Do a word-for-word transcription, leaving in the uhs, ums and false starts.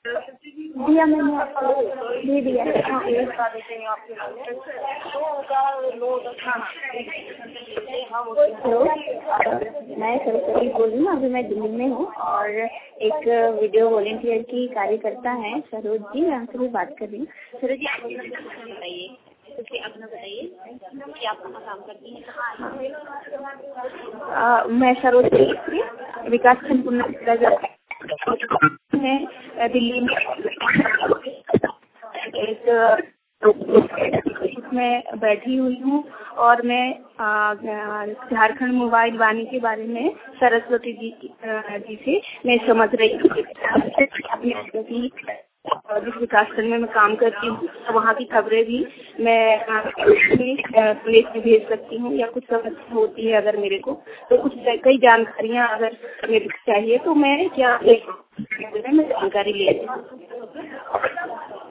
दिया मैंने आपको दे दिया। हेलो, मैं सरस्वती बोल रही हूँ। अभी मैं दिल्ली में हूँ और एक वीडियो वॉलेंटियर की कार्यकर्ता है सरोज जी, मैं आपसे भी बात कर रही हूँ। सरोज जी, आप बताइए, अपना बताइए कि आप कहाँ काम करती हैं? मैं सरोज विकास खंड मैं दिल्ली में एक मैं बैठी हुई हूँ और मैं झारखंड मोबाइल वाणी के बारे में सरस्वती जी जी से मैं समझ रही हूँ। जिस विकास खंड में मैं काम करती हूँ वहाँ की खबरें भी मैं पुलिस में भेज सकती हूँ, या कुछ समस्या होती है अगर मेरे को, तो कुछ कई जानकारियाँ अगर मेरे को चाहिए तो मैं क्या मैं जानकारी ले